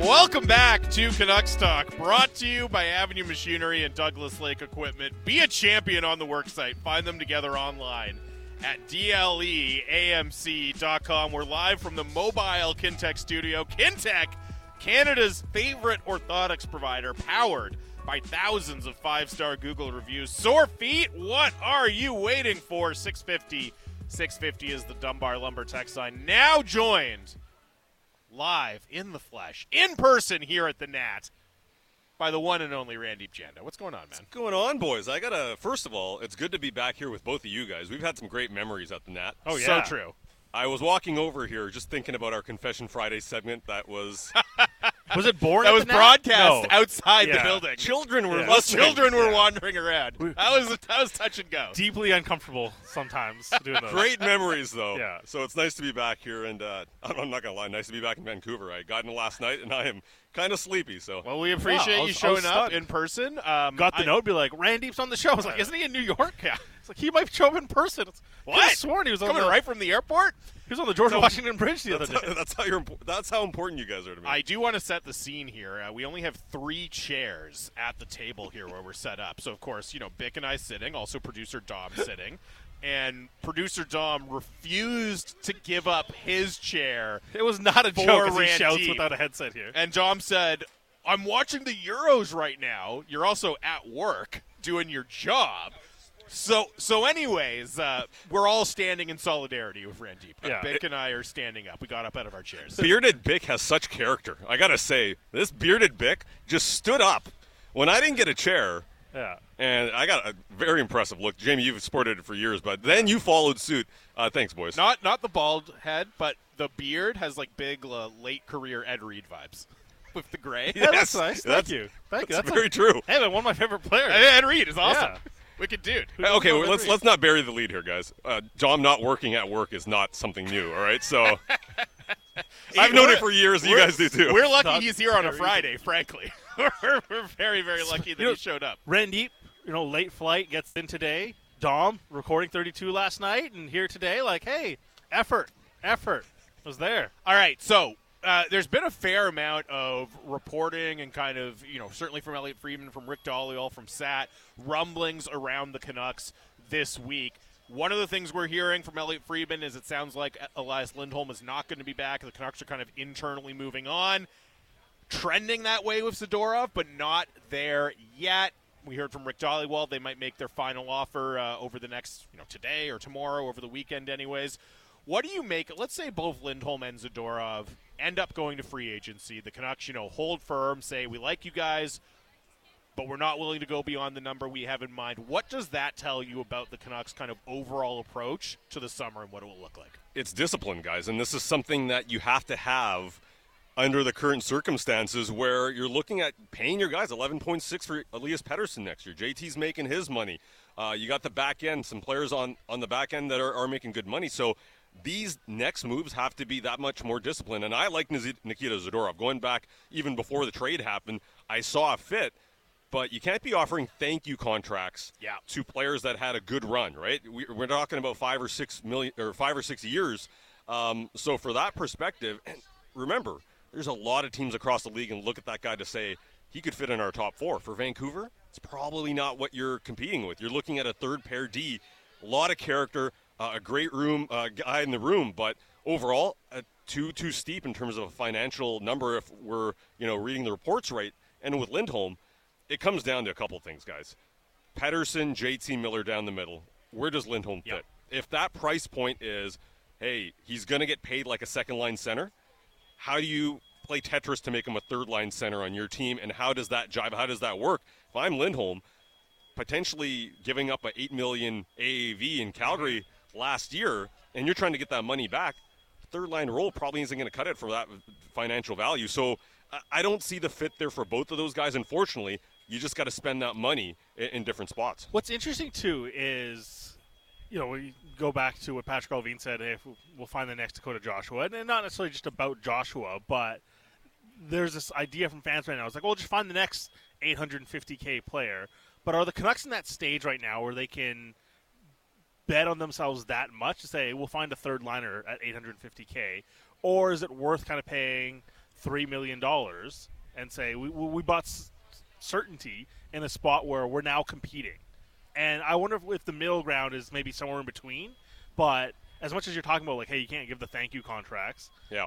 Welcome back to Canucks Talk, brought to you by Avenue Machinery and Douglas Lake Equipment. Be a champion on the worksite. Find them together online at dleamc.com. We're live from the mobile Kintec studio. Kintec, Canada's favorite orthotics provider, powered by thousands of five-star Google reviews. Sore feet? What are you waiting for? 650 is the Dunbar Lumber text line. Now joined live, in the flesh, in person here at the Nat, by the one and only Randeep Janda. What's going on, man? What's going on, boys? First of all, it's good to be back here with both of you guys. We've had some great memories at the Nat. Oh, yeah. So true. I was walking over here just thinking about our Confession Friday segment that was... Was it born? That was broadcast outside the Yeah. building. Children were Well, listening. children were wandering around. That was touch and go. Deeply uncomfortable sometimes doing those. Great memories, though. Yeah. So it's nice to be back here, and I'm not going to lie, nice to be back in Vancouver. I got in last night, and I am kind of sleepy. So Well, we appreciate Wow, I you was showing up stunned. in person. Got the note, be like, Randeep's on the show. I was like, isn't he in New York? Yeah. It's like, he might show up in person. What? I could've sworn he was on Coming the, right from the airport? He was on the George Washington Bridge the other day. that's how important you guys are to me. I do want to set the scene here. We only have 3 chairs at the table here where we're set up. So, of course, Bick and I sitting, also producer Dom sitting. And producer Dom refused to give up his chair. It was not a For joke as he Randeep. shouts without a headset here. And Dom said, I'm watching the Euros right now. You're also at work doing your job. So anyways, we're all standing in solidarity with Randeep. Yeah. Bick and I are standing up. We got up out of our chairs. Bearded Bick has such character. I got to say, this Bearded Bick just stood up when I didn't get a chair. Yeah. And I got a very impressive look. Jamie, you've sported it for years, but then you followed suit. Thanks, boys. Not the bald head, but the beard has like big late career Ed Reed vibes with the gray. Yeah, that's nice. Thank you. Thank you. That's very true. Hey, man, one of my favorite players. Ed Reed is awesome. Yeah. Wicked dude. Okay, well, let's not bury the lead here, guys. Dom not working at work is not something new, all right? So I've known it for years. You guys do too. We're lucky Not he's here on a very Friday, frankly. We're very, very lucky that he showed up. Randeep, late flight, gets in today. Dom, recording 32 last night, and here today, like, hey, effort was there. All right, so there's been a fair amount of reporting and kind of, certainly from Elliot Friedman, from Rick Dollial, from Sat, rumblings around the Canucks this week. One of the things we're hearing from Elliot Friedman is it sounds like Elias Lindholm is not going to be back. The Canucks are kind of internally moving on, trending that way with Zadorov, but not there yet. We heard from Rick Dollial they might make their final offer over the next, today or tomorrow, over the weekend anyways. What do you make? Let's say both Lindholm and Zadorov end up going to free agency. The Canucks, hold firm, say, we like you guys, but we're not willing to go beyond the number we have in mind. What does that tell you about the Canucks' kind of overall approach to the summer and what it will look like? It's discipline, guys, and this is something that you have to have under the current circumstances where you're looking at paying your guys $11.6 for Elias Pettersson next year. JT's making his money. You got the back end, some players on the back end that are making good money. So these next moves have to be that much more disciplined. And I like Nikita Zadorov. Going back even before the trade happened, I saw a fit. But you can't be offering thank you contracts to players that had a good run, right? We're talking about 5 or 6 years. So for that perspective, and remember, there's a lot of teams across the league and look at that guy to say he could fit in our top 4. For Vancouver, it's probably not what you're competing with. You're looking at a third pair D, a lot of character, a great guy in the room, but overall, too steep in terms of a financial number if we're reading the reports right. And with Lindholm, it comes down to a couple things, guys. Pettersson, JT Miller down the middle. Where does Lindholm fit? If that price point is, hey, he's going to get paid like a second-line center, how do you play Tetris to make him a third-line center on your team, and how does that jive? How does that work? If I'm Lindholm, potentially giving up a $8 million AAV in Calgary last year, and you're trying to get that money back, third-line role probably isn't going to cut it for that financial value. So I don't see the fit there for both of those guys. Unfortunately, you just got to spend that money in different spots. What's interesting, too, is, we go back to what Patrick Allvin said, hey, we'll find the next Dakota Joshua. And not necessarily just about Joshua, but there's this idea from fans right now. It's like, well, just find the next $850K player. But are the Canucks in that stage right now where they can bet on themselves that much to say, we'll find a third liner at $850K? Or is it worth kind of paying $3 million and say we bought certainty in a spot where we're now competing. And I wonder if the middle ground is maybe somewhere in between. But as much as you're talking about, like, hey, you can't give the thank you contracts. Yeah.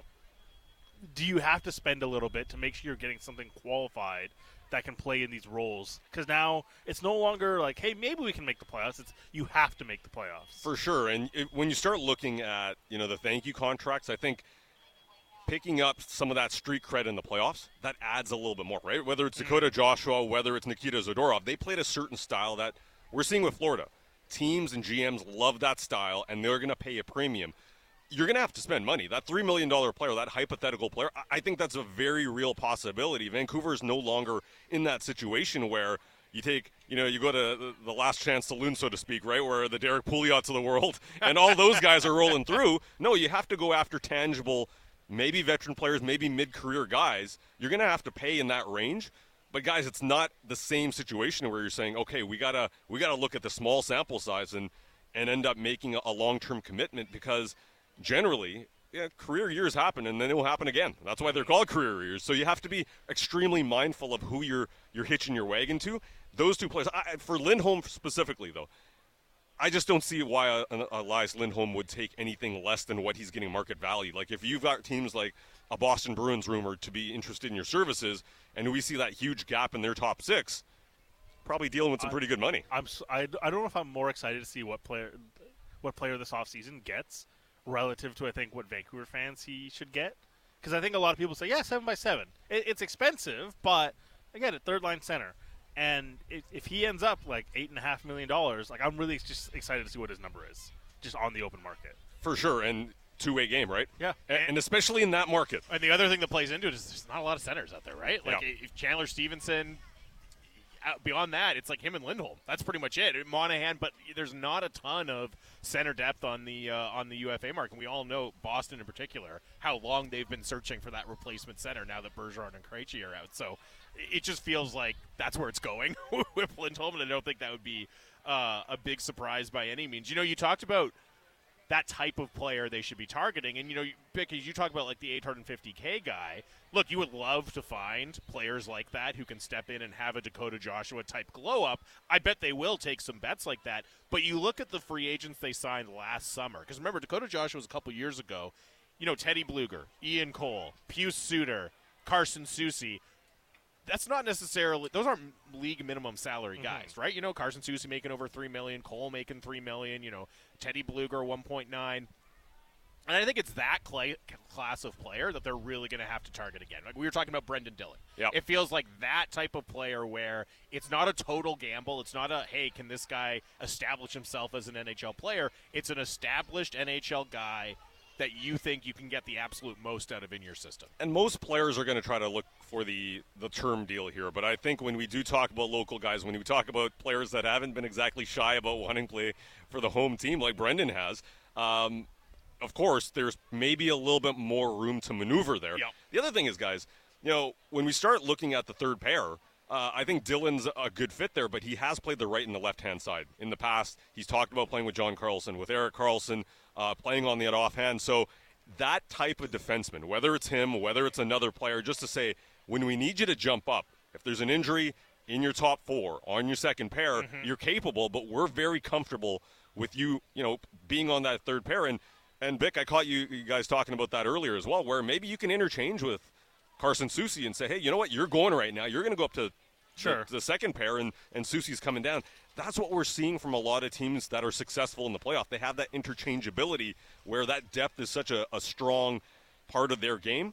Do you have to spend a little bit to make sure you're getting something qualified that can play in these roles? Because now it's no longer like, hey, maybe we can make the playoffs. It's you have to make the playoffs. For sure. And when you start looking at, the thank you contracts, I think picking up some of that street cred in the playoffs, that adds a little bit more, right? Whether it's Dakota Joshua, whether it's Nikita Zadorov, they played a certain style that we're seeing with Florida. Teams and GMs love that style, and they're going to pay a premium. You're going to have to spend money. That $3 million player, that hypothetical player, I think that's a very real possibility. Vancouver is no longer in that situation where you take, you go to the last chance saloon, so to speak, right, where the Derek Pouliot's of the world and all those guys are rolling through. No, you have to go after tangible, maybe veteran players, maybe mid-career guys. You're going to have to pay in that range. But guys, it's not the same situation where you're saying, okay, we gotta look at the small sample size and end up making a long-term commitment, because generally, career years happen and then it will happen again. That's why they're called career years. So you have to be extremely mindful of who you're hitching your wagon to. Those two players, for Lindholm specifically, though, I just don't see why Elias Lindholm would take anything less than what he's getting market value. Like, if you've got teams like a Boston Bruins rumored to be interested in your services, and we see that huge gap in their top six, probably dealing with some pretty good money. I don't know if I'm more excited to see what player this offseason gets relative to, I think, what Vancouver fans he should get. Because I think a lot of people say, 7x7. It's expensive, but again, at third-line center. And if he ends up like $8.5 million, like, I'm really just excited to see what his number is, just on the open market. For sure, and two-way game, right? Yeah. And especially in that market. And the other thing that plays into it is there's not a lot of centers out there, right? Like, if Chandler Stevenson, beyond that, it's like him and Lindholm. That's pretty much it. Monahan, but there's not a ton of center depth on the UFA market. And we all know, Boston in particular, how long they've been searching for that replacement center now that Bergeron and Krejci are out. So it just feels like that's where it's going with Lindholm, and I don't think that would be a big surprise by any means. You talked about that type of player they should be targeting. And, because you talk about, like, the $850K guy, look, you would love to find players like that who can step in and have a Dakota Joshua-type glow-up. I bet they will take some bets like that. But you look at the free agents they signed last summer. Because, remember, Dakota Joshua was a couple years ago. Teddy Bluger, Ian Cole, Pius Suter, Carson Soucy. That's not necessarily – those aren't league minimum salary guys, right? Carson Soucy making over $3 million, Cole making $3 million, Teddy Bluger 1.9. And I think it's that class of player that they're really going to have to target again. Like, we were talking about Brendan Dillon. Yep. It feels like that type of player where it's not a total gamble. It's not a, hey, can this guy establish himself as an NHL player? It's an established NHL guy that you think you can get the absolute most out of in your system. And most players are going to try to look for the term deal here. But I think when we do talk about local guys, when we talk about players that haven't been exactly shy about wanting to play for the home team like Brendan has, of course, there's maybe a little bit more room to maneuver there. Yep. The other thing is, guys, when we start looking at the third pair, I think Dillon's a good fit there, but he has played the right and the left-hand side. In the past, he's talked about playing with John Carlson, with Erik Karlsson, playing on the offhand. So that type of defenseman, whether it's him, whether it's another player, just to say, when we need you to jump up, if there's an injury in your top four, on your second pair, you're capable, but we're very comfortable with you, being on that third pair. And Bick, I caught you guys talking about that earlier as well, where maybe you can interchange with Carson Soucy and say, hey, you know what, you're going right now. You're going to go up to the second pair, and Soucy's coming down. That's what we're seeing from a lot of teams that are successful in the playoff. They have that interchangeability where that depth is such a strong part of their game.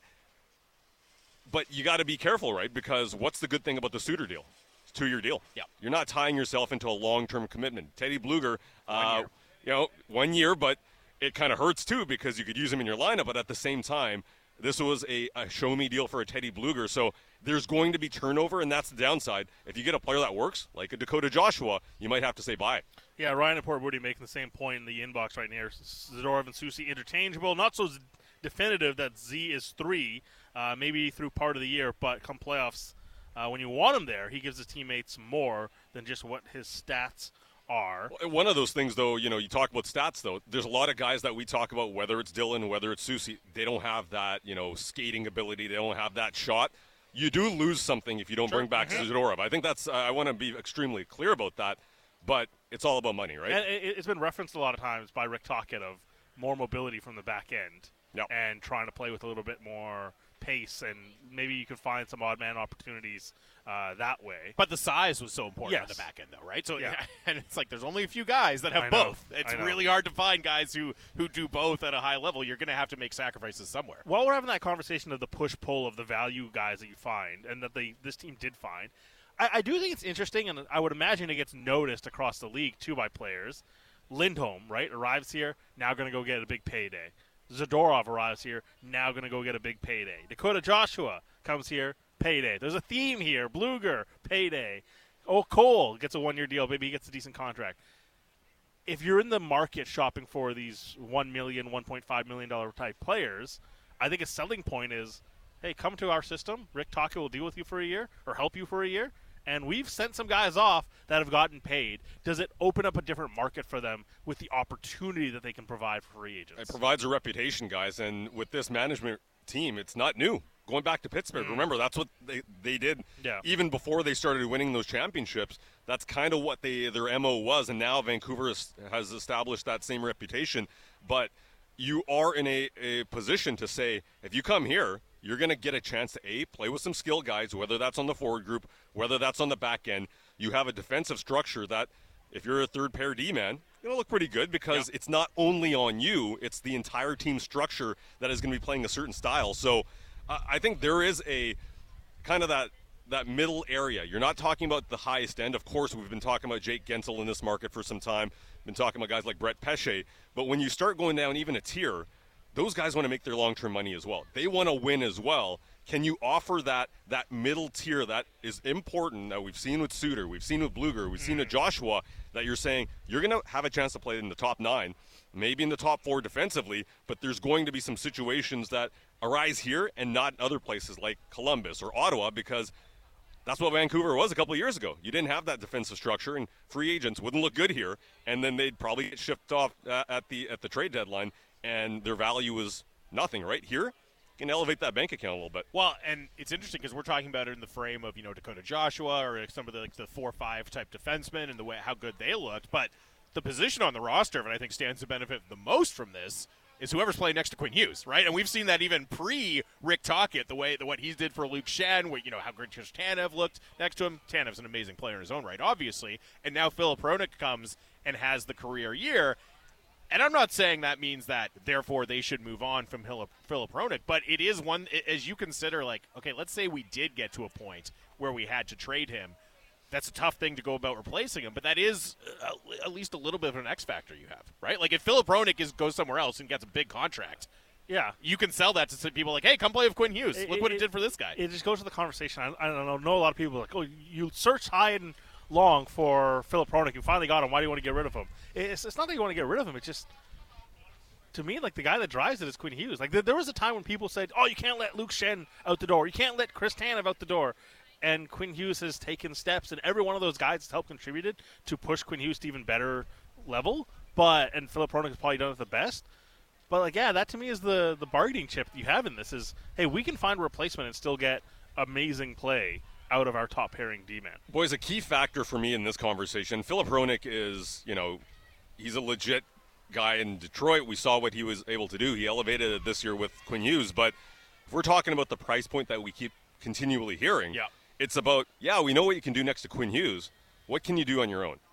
But you got to be careful, right? Because what's the good thing about the Suter deal? It's a 2-year deal. Yeah. You're not tying yourself into a long-term commitment. Teddy Bluger, 1 year. 1 year, but it kind of hurts too because you could use him in your lineup. But at the same time, this was a show-me deal for a Teddy Bluger. So there's going to be turnover, and that's the downside. If you get a player that works, like a Dakota Joshua, you might have to say bye. Yeah, Ryan and Port Woody making the same point in the inbox right now. Zadorov and Soucy interchangeable. Not so definitive that Z is 3, maybe through part of the year, but come playoffs, when you want him there, he gives his teammates more than just what his stats are. One of those things, though, you talk about stats, though. There's a lot of guys that we talk about, whether it's Dylan, whether it's Susie, they don't have that, skating ability. They don't have that shot. You do lose something if you don't bring back Zadorov. I think I want to be extremely clear about that, but it's all about money, right? And it's been referenced a lot of times by Rick Tocchet of more mobility from the back end and trying to play with a little bit more pace, and maybe you could find some odd man opportunities that way. But the size was so important on the back end, though, right? So, and it's like there's only a few guys that have both. It's really hard to find guys who do both at a high level. You're going to have to make sacrifices somewhere. While we're having that conversation of the push-pull of the value guys that you find, and that this team did find, I do think it's interesting, and I would imagine it gets noticed across the league, too, by players. Lindholm, right, arrives here, now going to go get a big payday. Zadorov arrives here, now going to go get a big payday. Dakota Joshua comes here, payday. There's a theme here. Bluger, payday. Oh, Cole gets a one-year deal. Maybe he gets a decent contract. If you're in the market shopping for these $1 million, $1.5 million type players, I think a selling point is, hey, come to our system. Rick Tocchet will deal with you for a year or help you for a year. And we've sent some guys off that have gotten paid. Does it open up a different market for them with the opportunity that they can provide for free agents? It provides a reputation, guys, and with this management team, it's not new. Going back to Pittsburgh, remember, that's what they did even before they started winning those championships. That's kind of what their MO was, and now Vancouver has established that same reputation. But you are in a position to say, if you come here, you're going to get a chance to, play with some skill guys, whether that's on the forward group, whether that's on the back end. You have a defensive structure that, if you're a third-pair D-man, it'll look pretty good because it's not only on you, it's the entire team structure that is going to be playing a certain style. So I think there is a kind of that middle area. You're not talking about the highest end. Of course, we've been talking about Jake Gensel in this market for some time. Been talking about guys like Brett Pesce. But when you start going down even a tier, those guys want to make their long-term money as well. They want to win as well. Can you offer that middle tier that is important that we've seen with Suter, we've seen with Bluger, we've seen with Joshua, that you're saying you're going to have a chance to play in the top 9, maybe in the top 4 defensively, but there's going to be some situations that arise here and not in other places like Columbus or Ottawa, because that's what Vancouver was a couple of years ago. You didn't have that defensive structure, and free agents wouldn't look good here, and then they'd probably get shipped off at the trade deadline, and their value was nothing. Right here, you can elevate that bank account a little bit. Well, and it's interesting because we're talking about it in the frame of Dakota Joshua or some of the 4-5 type defensemen and the way how good they looked, but the position on the roster, and I think stands to benefit the most from this, is whoever's playing next to Quinn Hughes, right? And we've seen that even pre-Rick Tocchet, what he did for Luke Schenn, how great Tanev looked next to him. Tanev's an amazing player in his own right, obviously. And now Filip Hronek comes and has the career year. And I'm not saying that means that, therefore, they should move on from Filip Hronek, but it is one, as you consider, okay, let's say we did get to a point where we had to trade him. That's a tough thing to go about replacing him, but that is at least a little bit of an X factor you have, right? Like if Filip Hronek goes somewhere else and gets a big contract, you can sell that to some people like, hey, come play with Quinn Hughes. Look what it did for this guy. It just goes to the conversation. I don't know a lot of people are like, oh, you searched high and long for Filip Hronek. You finally got him. Why do you want to get rid of him? It's not that you want to get rid of him. It's just, to me, like the guy that drives it is Quinn Hughes. Like there was a time when people said, oh, you can't let Luke Schenn out the door. You can't let Chris Tanev out the door. And Quinn Hughes has taken steps, and every one of those guys has helped contributed to push Quinn Hughes to even better level. And Filip Hronek has probably done it the best. But that to me is the bargaining chip you have in this is, hey, we can find a replacement and still get amazing play out of our top pairing D-man. Boys, a key factor for me in this conversation, Filip Hronek is, he's a legit guy in Detroit. We saw what he was able to do. He elevated it this year with Quinn Hughes. But if we're talking about the price point that we keep continually hearing, it's about, we know what you can do next to Quinn Hughes. What can you do on your own?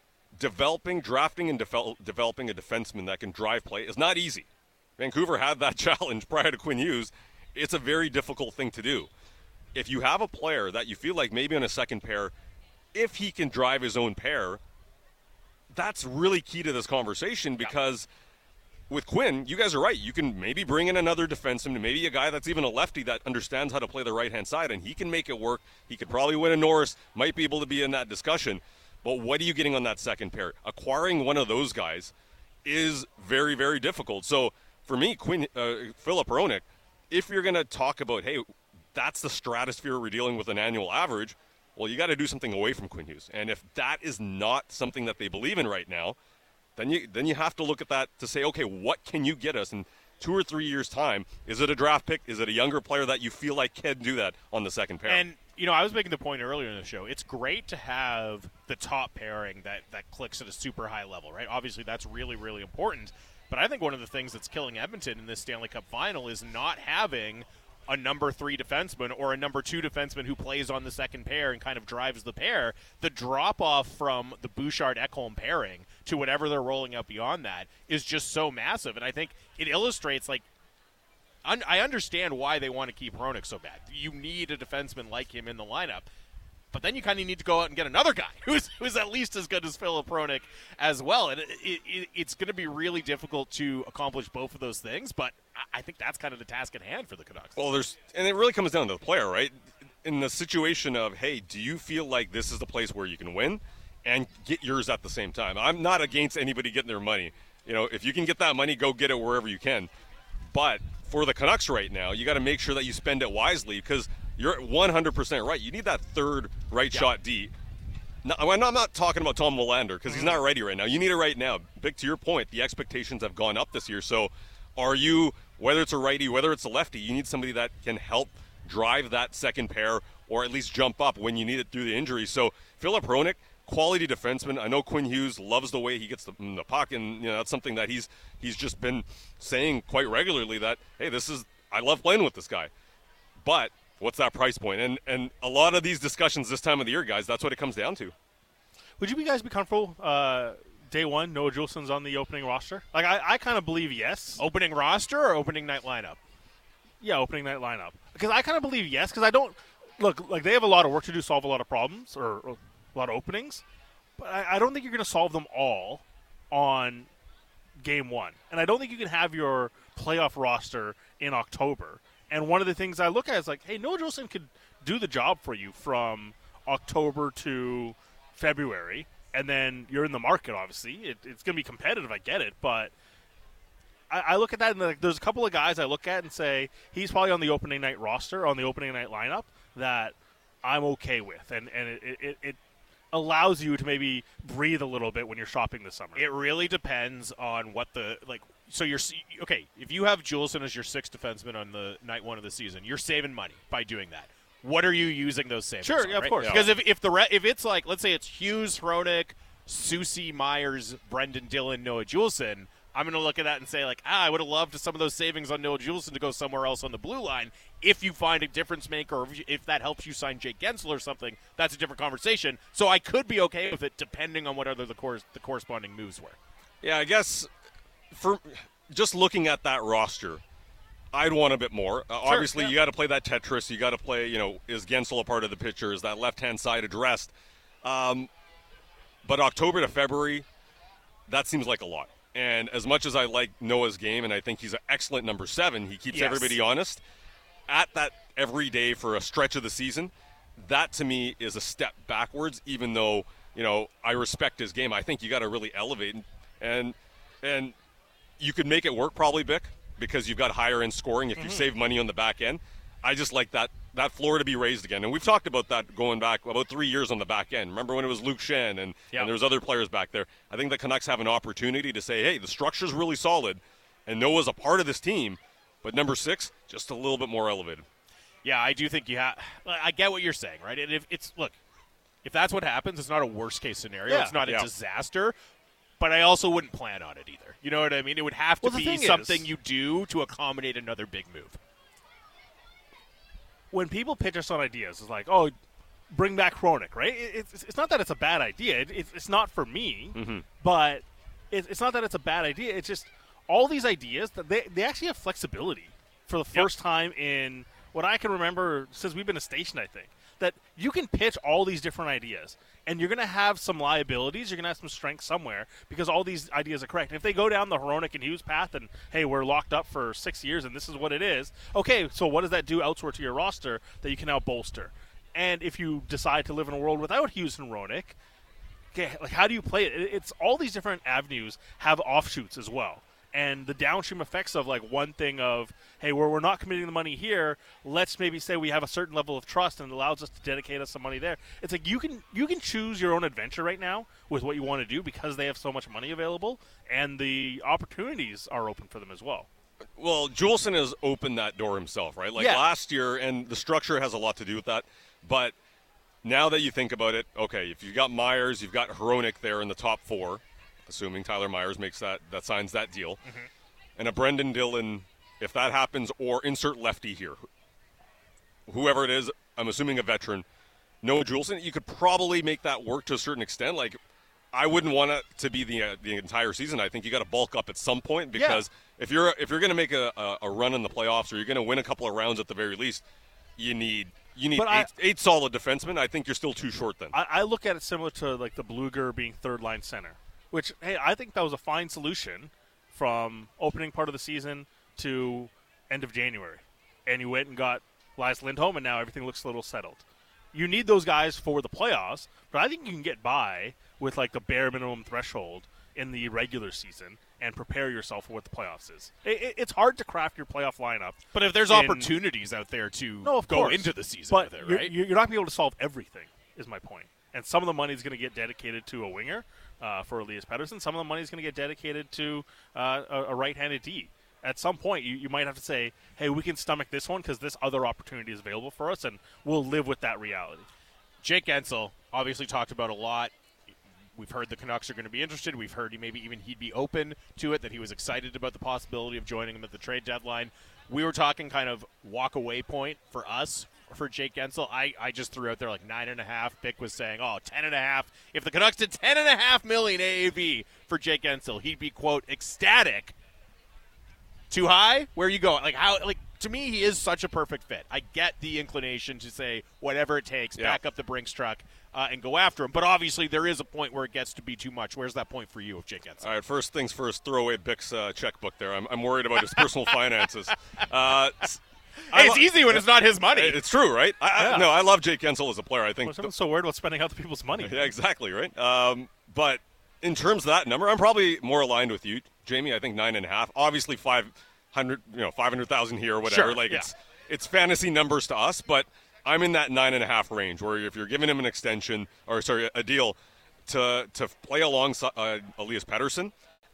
Drafting and developing a defenseman that can drive play is not easy. Vancouver had that challenge prior to Quinn Hughes. It's a very difficult thing to do. If you have a player that you feel like maybe on a second pair, if he can drive his own pair, that's really key to this conversation because with Quinn, you guys are right. You can maybe bring in another defenseman, maybe a guy that's even a lefty that understands how to play the right-hand side, and he can make it work. He could probably win a Norris, might be able to be in that discussion. But what are you getting on that second pair? Acquiring one of those guys is very, very difficult. So for me, Filip Hronek, if you're going to talk about, hey, that's the stratosphere we're dealing with an annual average, well, you got to do something away from Quinn Hughes. And if that is not something that they believe in right now, then you have to look at that to say, okay, what can you get us in 2 or 3 years' time? Is it a draft pick? Is it a younger player that you feel like can do that on the second pair? And, I was making the point earlier in the show. It's great to have the top pairing that clicks at a super high level, right? Obviously, that's really, really important. But I think one of the things that's killing Edmonton in this Stanley Cup final is not having a number 3 defenseman or a number 2 defenseman who plays on the second pair and kind of drives the pair. The drop-off from the Bouchard-Ekholm pairing to whatever they're rolling out beyond that is just so massive. And I think it illustrates, I understand why they want to keep Hronek so bad. You need a defenseman like him in the lineup. But then you kind of need to go out and get another guy who's at least as good as Filip Hronek as well. And it's going to be really difficult to accomplish both of those things, but I think that's kind of the task at hand for the Canucks. Well, and it really comes down to the player, right? In the situation of, hey, do you feel like this is the place where you can win and get yours at the same time? I'm not against anybody getting their money. If you can get that money, go get it wherever you can. But for the Canucks right now, you got to make sure that you spend it wisely because you're 100% right. You need that third right shot D. Now, I'm not talking about Tom Willander because he's not ready right now. You need it right now. Vic, to your point, the expectations have gone up this year. So are you, whether it's a righty, whether it's a lefty, you need somebody that can help drive that second pair or at least jump up when you need it through the injury. So Filip Hronek, quality defenseman. I know Quinn Hughes loves the way he gets the puck, and that's something that he's just been saying quite regularly that, hey, I love playing with this guy. But what's that price point? And a lot of these discussions this time of the year, guys, that's what it comes down to. Would you guys be comfortable day one, Noah Juulsen's on the opening roster? I kind of believe yes. Opening roster or opening night lineup? Yeah, opening night lineup. Because I kind of believe yes, because I don't – look, they have a lot of work to do, solve a lot of problems or a lot of openings. But I don't think you're going to solve them all on game one. And I don't think you can have your playoff roster in October. And one of the things I look at is hey, Noah Juulsen could do the job for you from October to February, and then you're in the market, obviously. It's going to be competitive, I get it, but I look at that, and there's a couple of guys I look at and say, he's probably on the opening night roster, on the opening night lineup, that I'm okay with. And it allows you to maybe breathe a little bit when you're shopping this summer. It really depends on what so you're okay. If you have Juulsen as your 6th defenseman on the night one of the season, you're saving money by doing that. What are you using those savings? Sure, on, yeah, right? of course. Because if it's let's say it's Hughes, Hronek, Soucy, Myers, Brendan Dillon, Noah Juulsen, I'm going to look at that and say I would have loved some of those savings on Noah Juulsen to go somewhere else on the blue line. If you find a difference maker, or if that helps you sign Jake Gensel or something, that's a different conversation. So I could be okay with it, depending on what other the corresponding moves were. Yeah, I guess for just looking at that roster, I'd want a bit more. Obviously, yeah. You got to play that Tetris. You got to play, is Gensel a part of the picture? Is that left-hand side addressed? But October to February, that seems like a lot. And as much as I like Noah's game, and I think he's an excellent number 7, he keeps everybody honest, at that every day for a stretch of the season, that to me is a step backwards, even though, I respect his game. I think you got to really elevate. And you could make it work probably, Bick, because you've got higher end scoring if you save money on the back end. I just like that floor to be raised again. And we've talked about that going back about 3 years on the back end. Remember when it was Luke Shen and there's other players back there. I think the Canucks have an opportunity to say, hey, the structure's really solid, and Noah's a part of this team, but number 6, just a little bit more elevated. Yeah, I do think you have – I get what you're saying, right? And if that's what happens, it's not a worst-case scenario. Yeah. It's not a disaster. But I also wouldn't plan on it either. You know what I mean? It would have to be something you do to accommodate another big move. When people pitch us on ideas, it's bring back Hronek, right? It's not that it's a bad idea. It's not for me, but it's not that it's a bad idea. It's just all these ideas, that they actually have flexibility for the first time in what I can remember since we've been a station, I think. That you can pitch all these different ideas, and you're going to have some liabilities, you're going to have some strengths somewhere, because all these ideas are correct. And if they go down the Hronek and Hughes path, and, hey, we're locked up for 6 years, and this is what it is, okay, so what does that do elsewhere to your roster that you can now bolster? And if you decide to live in a world without Hughes and Hronek, okay, how do you play it? It's all these different avenues have offshoots as well. And the downstream effects of like one thing of, hey, we're not committing the money here. Let's maybe say we have a certain level of trust and it allows us to dedicate us some money there. It's like you can choose your own adventure right now with what you want to do because they have so much money available and the opportunities are open for them as well. Well, Juleson has opened that door himself, right? Like last year, and the structure has a lot to do with that. But now that you think about it, okay, if you've got Myers, you've got Hronik there in the top 4, assuming Tyler Myers makes that signs that deal, and a Brendan Dillon, if that happens, or insert lefty here, whoever it is, I'm assuming a veteran, no Juleson, you could probably make that work to a certain extent. Like, I wouldn't want it to be the entire season. I think you got to bulk up at some point because if you're going to make a run in the playoffs or you're going to win a couple of rounds at the very least, you need eight solid defensemen. I think you're still too short then. I look at it similar to like the Bluger being third line center, which hey, I think that was a fine solution from opening part of the season to end of January, and you went and got Elias Lindholm, and now everything looks a little settled. You need those guys for the playoffs, but I think you can get by with like the bare minimum threshold in the regular season and prepare yourself for what the playoffs is. It's hard to craft your playoff lineup. But if there's opportunities out there to go into the season but with it, right? You're not going to be able to solve everything, is my point. And some of the money is going to get dedicated to a winger for Elias Pettersson. Some of the money is going to get dedicated to a right-handed D. At some point, you might have to say, hey, we can stomach this one because this other opportunity is available for us, and we'll live with that reality. Jake Guentzel obviously talked about a lot. We've heard the Canucks are going to be interested. We've heard he'd be open to it, that he was excited about the possibility of joining them at the trade deadline. We were talking kind of walk-away point for us for Jake Guentzel. I just threw out there like 9.5. Bick was saying, 10.5. If the Canucks did $10.5 million AAV for Jake Guentzel, he'd be, quote, ecstatic. Too high? Where you going? To me, he is such a perfect fit. I get the inclination to say whatever it takes, back up the Brinks truck, and go after him. But obviously, there is a point where it gets to be too much. Where's that point for you if Jake Guentzel? All right, first things first, throw away Bick's checkbook there. I'm worried about his personal finances. It's easy when it's not his money. It's true, right? I love Jake Guentzel as a player. I think someone's so worried about spending other people's money. Yeah, exactly, right? But in terms of that number, I'm probably more aligned with you, Jamie. I think 9.5. Obviously, 500,000 here or whatever. Sure, it's fantasy numbers to us, but I'm in that 9.5 range where if you're giving him an extension a deal to play alongside Elias Pettersson,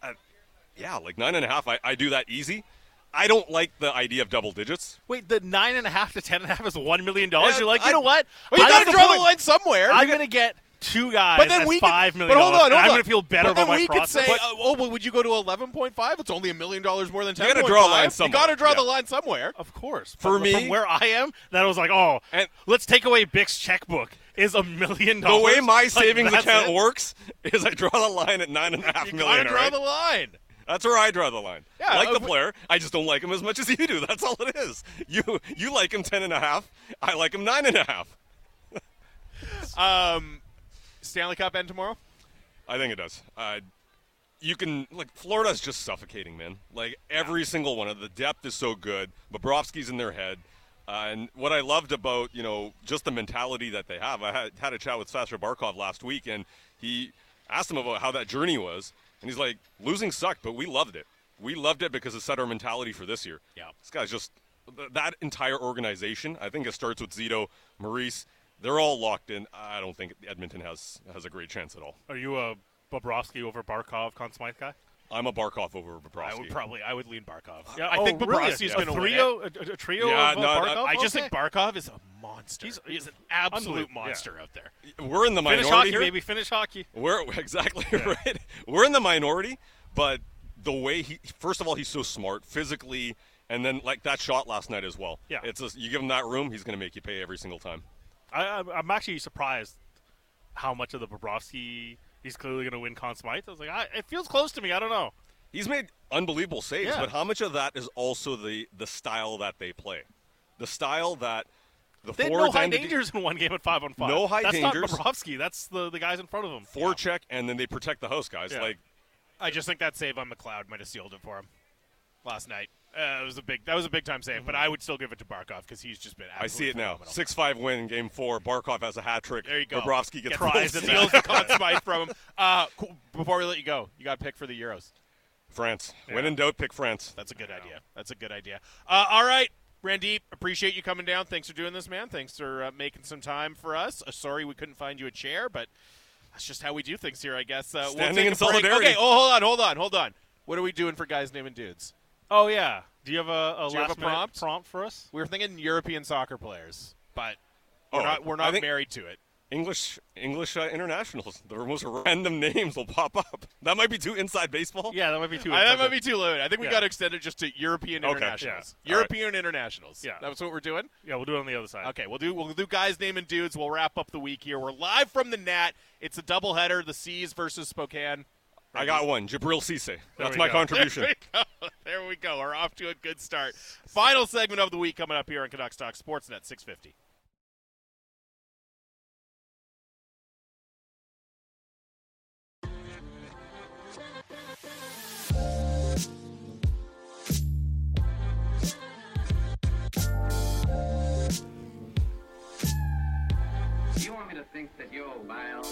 9.5. I do that easy. I don't like the idea of double digits. Wait, the 9.5 to 10.5 is $1 million. Yeah, You're like, you know what? Well, you got to draw the line somewhere. I'm going to get two guys but then at $5 million. But hold on. I'm going to feel better about my process. process. But then we could say, would you go to 11.5? It's only $1 million more than 10.5. You got to draw a line somewhere. You got to draw the line somewhere. Of course. For me, from where I am, that was like, let's take away Bick's checkbook. Is $1 million. The way my savings account works is I draw the line at $9.5 million. You got to draw the line. That's where I draw the line. Yeah, I like the player. I just don't like him as much as you do. That's all it is. You like him 10.5. I like him 9.5. Stanley Cup end tomorrow? I think it does. Florida's just suffocating, man. Every single one of the depth is so good. Bobrovsky's in their head. And what I loved about, just the mentality that they have, I had a chat with Sasha Barkov last week, and he asked him about how that journey was. And he's like, losing sucked, but we loved it. We loved it because it set our mentality for this year. Yeah. This guy's just that entire organization. I think it starts with Zito, Maurice. They're all locked in. I don't think Edmonton has a great chance at all. Are you a Bobrovsky over Barkov Conn Smythe guy? I'm a Barkov over Bobrovsky. I would lean Barkov. Yeah, I think Bobrovsky's going to win it. A trio of Barkov? I just think Barkov is a monster. He's an absolute monster out there. We're in the minority. Finish hockey, baby. Finish hockey. We're exactly right. We're in the minority, but the way first of all, he's so smart physically, and then that shot last night as well. Yeah. You give him that room, he's going to make you pay every single time. I'm actually surprised how much of the Bobrovsky he's clearly going to win Conn Smythe. I was like, it feels close to me. I don't know. He's made unbelievable saves, but how much of that is also the style that they play? The style that they had no high dangers in one game at 5-on-5. No high dangers. That's not Bobrovsky. That's the guys in front of him. Forecheck, and then they protect the house guys. Yeah. I just think that save on McLeod might have sealed it for him last night. That was a big time save, but I would still give it to Barkov because he's just been absolutely I see it phenomenal. Now. 6-5 win in Game 4. Barkov has a hat trick. There you go. Bobrovsky gets prized and steals the Conn Smythe from him. Before we let you go, you got a pick for the Euros. France. Yeah. When in doubt, pick France. That's a good idea. That's a good idea. All right, Randeep, appreciate you coming down. Thanks for doing this, man. Thanks for making some time for us. Sorry we couldn't find you a chair, but that's just how we do things here, I guess. Standing in a break. solidarity. Okay, hold on. What are we doing for guys naming dudes? Oh, yeah. Do you have a Do you have a last-minute prompt for us? We were thinking European soccer players, but Oh, we're I not think- married to it. English internationals. The most random names will pop up. That might be too inside baseball. Yeah, that might be too That might intensive. be too loaded. I think we Yeah. got to extend it just to European Okay. internationals. Yeah. European internationals. Yeah. That's what we're doing? Yeah, we'll do it on the other side. Okay, we'll do guys naming dudes. We'll wrap up the week here. We're live from the Nat. It's a doubleheader, the Seas versus Spokane. I got one. Jabril Cisse. That's we my go. contribution. There we go. We're off to a good start. Final segment of the week coming up here on Canucks Talk Sportsnet 650. You want me to think that you're wild?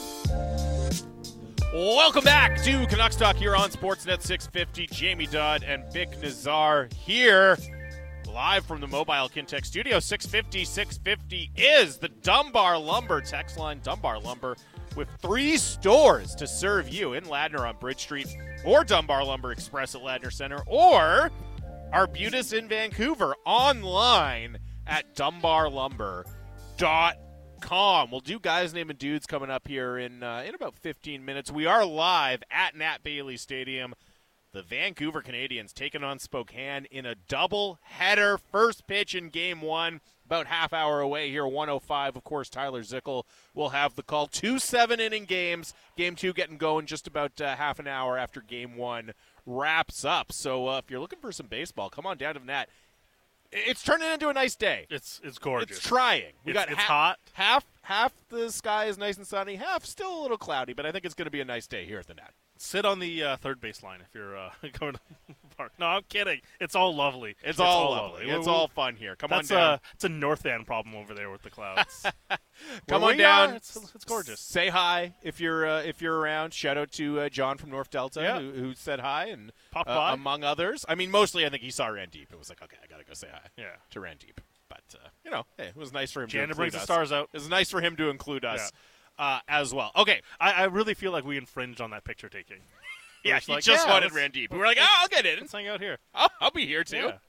Welcome back to Canucks Talk here on Sportsnet 650. Jamie Dodd and Vic Nazar here, live from the Mobile Kintech studio. 650 is the Dunbar Lumber text line. Dunbar Lumber with 3 stores to serve you in Ladner on Bridge Street, or Dunbar Lumber Express at Ladner Center, or Arbutus in Vancouver, online at dunbarlumber.com. We'll do guys naming dudes coming up here in about 15 minutes. We are live at Nat Bailey Stadium. The Vancouver Canadians taking on Spokane in a double-header. First pitch in Game 1, about half hour away here, 1:05. Of course, Tyler Zickel will have the call. 2 7-inning games. Game 2 getting going just about half an hour after Game 1 wraps up. So if you're looking for some baseball, come on down to the Nat. It's turning into a nice day. It's gorgeous. It's trying. We got It's hot. Half the sky is nice and sunny. Half still a little cloudy, but I think it's going to be a nice day here at the Nat. Sit on the third base line if you're going to the park. No, I'm kidding. It's all lovely. It's all lovely. It's all fun here. Come on down. It's a North End problem over there with the clouds. Come Where on we down. are, it's gorgeous. Say hi if you're around. Shout out to John from North Delta Yeah. who said hi and Pop by. among others. I mean, mostly I think he saw Randeep. It was like, okay, I got to go say hi Yeah. to Randeep. But hey, it was nice for him to Jana include brings us. the stars out. It was nice for him to include us as well. Okay. I really feel like we infringed on that picture taking. Yeah, It's he like, just yeah, wanted let's- Randeep. We were like, I'll get in. Let's hang out here. I'll be here too. Yeah.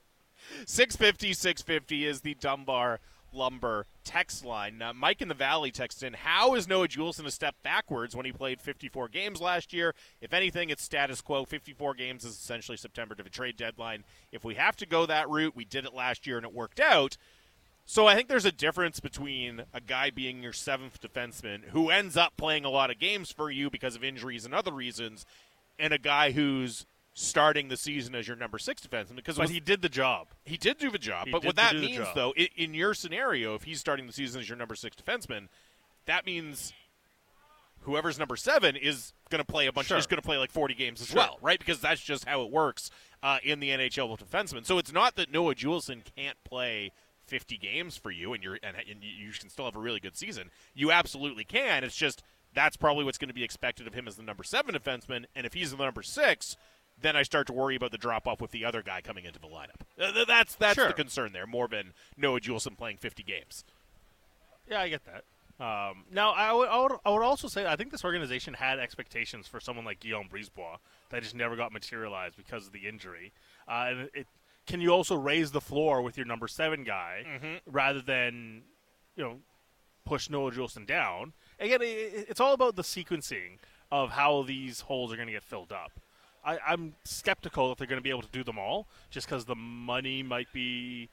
650 is the Dunbar Lumber text line. Mike in the Valley texts in, how is Noah Juleson a step backwards when he played 54 games last year? If anything, it's status quo. 54 games is essentially September to the trade deadline. If we have to go that route, we did it last year and it worked out. So I think there's a difference between a guy being your 7th defenseman who ends up playing a lot of games for you because of injuries and other reasons, and a guy who's starting the season as your number 6 defenseman. Because But he did the job. he did do the job. He But did what that do the means, job. though, in your scenario, if he's starting the season as your number 6 defenseman, that means whoever's number 7 is going to play Sure. is going to play like 40 games as Sure. well, right? Because that's just how it works in the NHL with defensemen. So it's not that Noah Juleson can't play 50 games for you and you can still have a really good season. You absolutely can. It's just that's probably what's going to be expected of him as the number 7 defenseman. And if he's the number 6, then I start to worry about the drop-off with the other guy coming into the lineup. That's Sure. the concern there, more than Noah Juleson playing 50 games. Yeah, I get that. Now, I would also say I think this organization had expectations for someone like Guillaume Brisebois that just never got materialized because of the injury. And can you also raise the floor with your number 7 guy rather than, push Noah Juleson down? Again, it's all about the sequencing of how these holes are going to get filled up. I'm skeptical that they're going to be able to do them all just because the money might be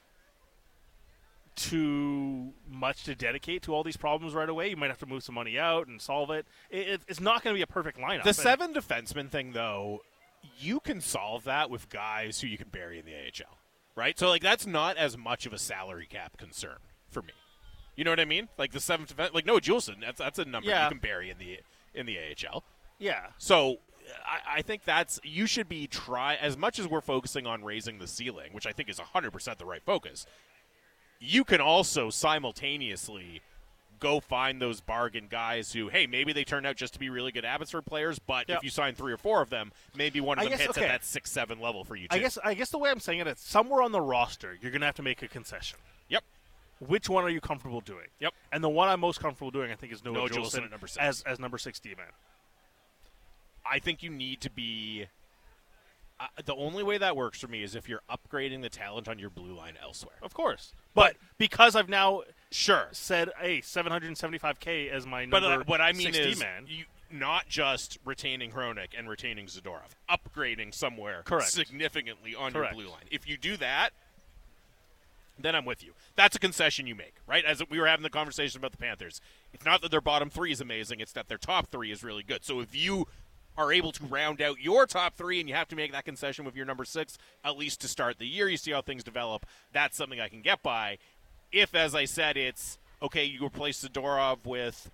too much to dedicate to all these problems right away. You might have to move some money out and solve it. It's not going to be a perfect lineup. The 7 defenseman thing, though, you can solve that with guys who you can bury in the AHL, right? So, that's not as much of a salary cap concern for me. You know what I mean? Like the 7th defense, Noah Juleson, that's a number you can bury in the AHL. Yeah. So I think you should be as much as we're focusing on raising the ceiling, which I think is 100% the right focus. You can also simultaneously go find those bargain guys who, hey, maybe they turn out just to be really good Abbotsford players, but if you sign 3 or 4 of them, maybe one of them hits at that 6-7 level for you too. I guess the way I'm saying it is somewhere on the roster, you're going to have to make a concession. Yep. Which one are you comfortable doing? Yep. And the one I'm most comfortable doing, I think, is Noah Juleson at number 6. as number 6 D-man. I think you need to be the only way that works for me is if you're upgrading the talent on your blue line elsewhere. Of course. But because I've now sure said, hey, $775K as my number what I mean 6 is D-man. you not just retaining Hronek and retaining Zadorov, upgrading somewhere significantly on your blue line. If you do that, then I'm with you. That's a concession you make, right? As we were having the conversation about the Panthers. It's not that their bottom 3 is amazing, it's that their top 3 is really good. So if you are able to round out your top 3 and you have to make that concession with your number 6, at least to start the year, you see how things develop, that's something I can get by. If, as I said, it's, okay, you replace Zadorov with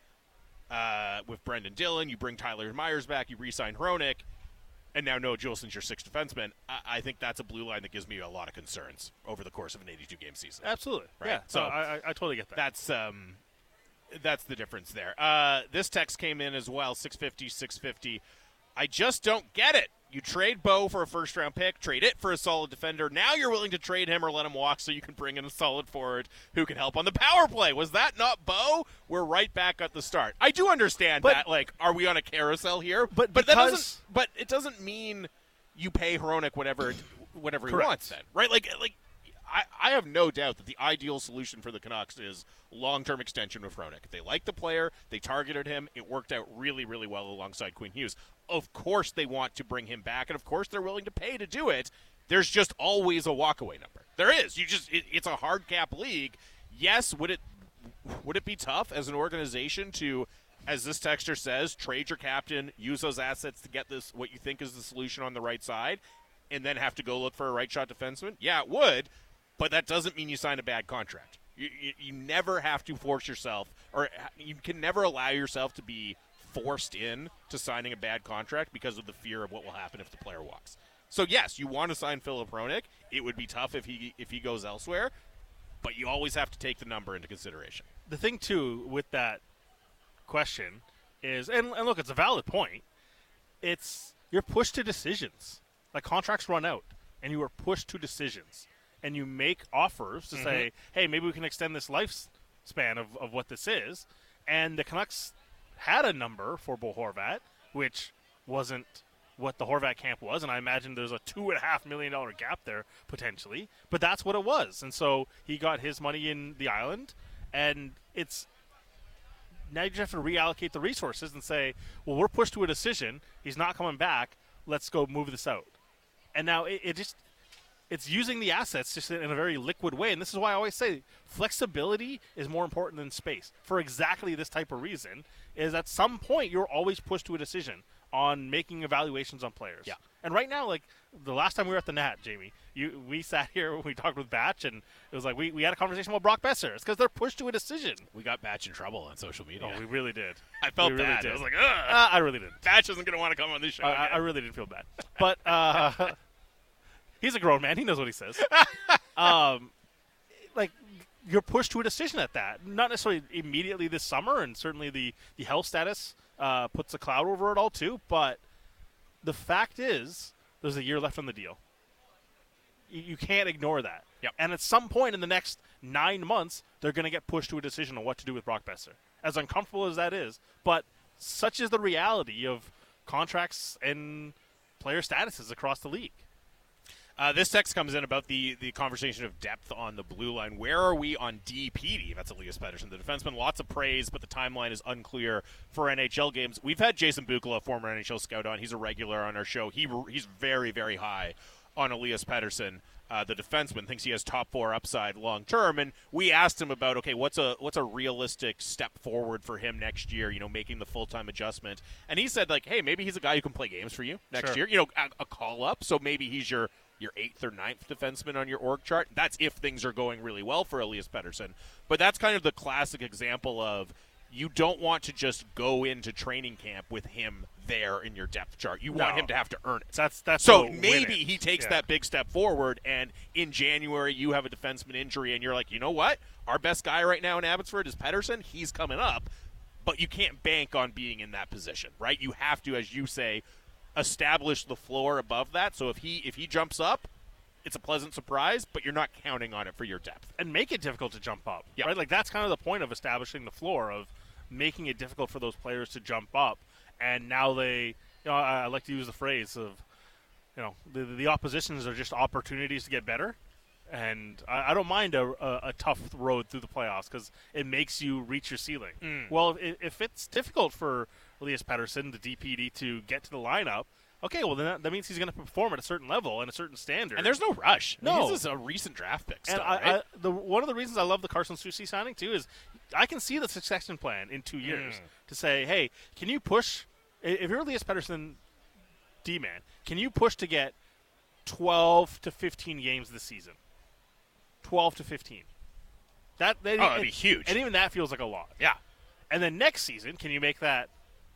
Brendan Dillon, you bring Tyler Myers back, you re-sign Hronek, and now Noah Juleson's your 6th defenseman, I think that's a blue line that gives me a lot of concerns over the course of an 82-game season. Absolutely. Right? Yeah, so I totally get that. That's the difference there. This text came in as well, 650. I just don't get it. You trade Bo for a first-round pick, trade it for a solid defender. Now you're willing to trade him or let him walk so you can bring in a solid forward who can help on the power play. Was that not Bo? We're right back at the start. I do understand that. Like, are we on a carousel here? But it doesn't mean you pay Hronek whatever he wants then, right? Like. I have no doubt that the ideal solution for the Canucks is long-term extension with Hronek. If they like the player, they targeted him. It worked out really, really well alongside Quinn Hughes. Of course they want to bring him back, and of course they're willing to pay to do it. There's just always a walkaway number. There is. It's a hard cap league. Yes, would it be tough as an organization to, as this texter says, trade your captain, use those assets to get this what you think is the solution on the right side, and then have to go look for a right-shot defenseman? Yeah, it would. But that doesn't mean you sign a bad contract. You never have to force yourself, or you can never allow yourself to be forced in to signing a bad contract because of the fear of what will happen if the player walks. So, yes, you want to sign Filip Hronek. It would be tough if he goes elsewhere, but you always have to take the number into consideration. The thing, too, with that question is, and look, it's a valid point, you're pushed to decisions. Like, contracts run out, and you are pushed to decisions. And you make offers to say, hey, maybe we can extend this lifespan of what this is. And the Canucks had a number for Bo Horvat, which wasn't what the Horvat camp was. And I imagine there's a $2.5 million gap there, potentially. But that's what it was. And so he got his money in the island. And now you just have to reallocate the resources and say, well, we're pushed to a decision. He's not coming back. Let's go move this out. And now it's using the assets just in a very liquid way. And this is why I always say flexibility is more important than space. For exactly this type of reason, is at some point you're always pushed to a decision on making evaluations on players. Yeah. And right now, like the last time we were at the Nat, Jamie, we sat here, we talked with Batch, and it was like we had a conversation about Brock Besser. It's because they're pushed to a decision. We got Batch in trouble on social media. Oh, we really did. I felt really bad. Did. I was like, ugh. I really didn't. Batch isn't going to want to come on this show. I really didn't feel bad. But he's a grown man. He knows what he says. Like, you're pushed to a decision at that. Not necessarily immediately this summer, and certainly the health status puts a cloud over it all, too. But the fact is, there's a year left on the deal. You can't ignore that. Yep. And at some point in the next 9 months, they're going to get pushed to a decision on what to do with Brock Besser. As uncomfortable as that is. But such is the reality of contracts and player statuses across the league. This text comes in about the conversation of depth on the blue line. Where are we on DPD? That's Elias Pettersson, the defenseman. Lots of praise, but the timeline is unclear for NHL games. We've had Jason Bukala, former NHL scout, on. He's a regular on our show. He's very, very high on Elias Pettersson, the defenseman. Thinks he has top 4 upside long term. And we asked him about, okay, what's a realistic step forward for him next year? You know, making the full-time adjustment. And he said, like, hey, maybe he's a guy who can play games for you next year. You know, a call up. So maybe he's your 8th or 9th defenseman on your org chart. That's if things are going really well for Elias Pettersson. But that's kind of the classic example of you don't want to just go into training camp with him there in your depth chart. You want him to have to earn it. That's so about maybe winning. he takes Yeah. that big step forward, and in January you have a defenseman injury, and you're like, you know what? Our best guy right now in Abbotsford is Pettersson. He's coming up, but you can't bank on being in that position, right? You have to, as you say, establish the floor above that. So if he jumps up, it's a pleasant surprise, but you're not counting on it for your depth. And make it difficult to jump up, Yep. right? Like that's kind of the point of establishing the floor, of making it difficult for those players to jump up. And now I like to use the phrase of, the oppositions are just opportunities to get better. And I don't mind a tough road through the playoffs because it makes you reach your ceiling. Well, if it's difficult for Elias Pettersson, the DPD, to get to the lineup, okay, well, then that means he's going to perform at a certain level and a certain standard. And there's no rush. I mean, No. this is a recent draft pick still, And right? one of the reasons I love the Carson Soucy signing, too, is I can see the succession plan in 2 years to say, hey, can you push – if you're Elias Pettersson D-man, can you push to get 12 to 15 games this season? 12 to 15. That'd be huge. And even that feels like a lot. Yeah. And then next season, can you make that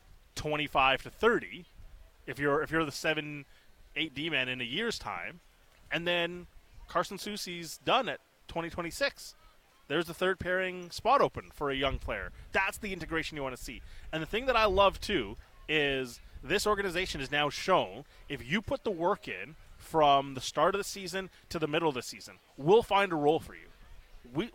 25 to 30 if you're the 7-8 D-man in a year's time? And then Carson Soucy's done at 2026. There's the third pairing spot open for a young player. That's the integration you want to see. And the thing that I love, too, is this organization has now shown if you put the work in from the start of the season to the middle of the season, we'll find a role for you.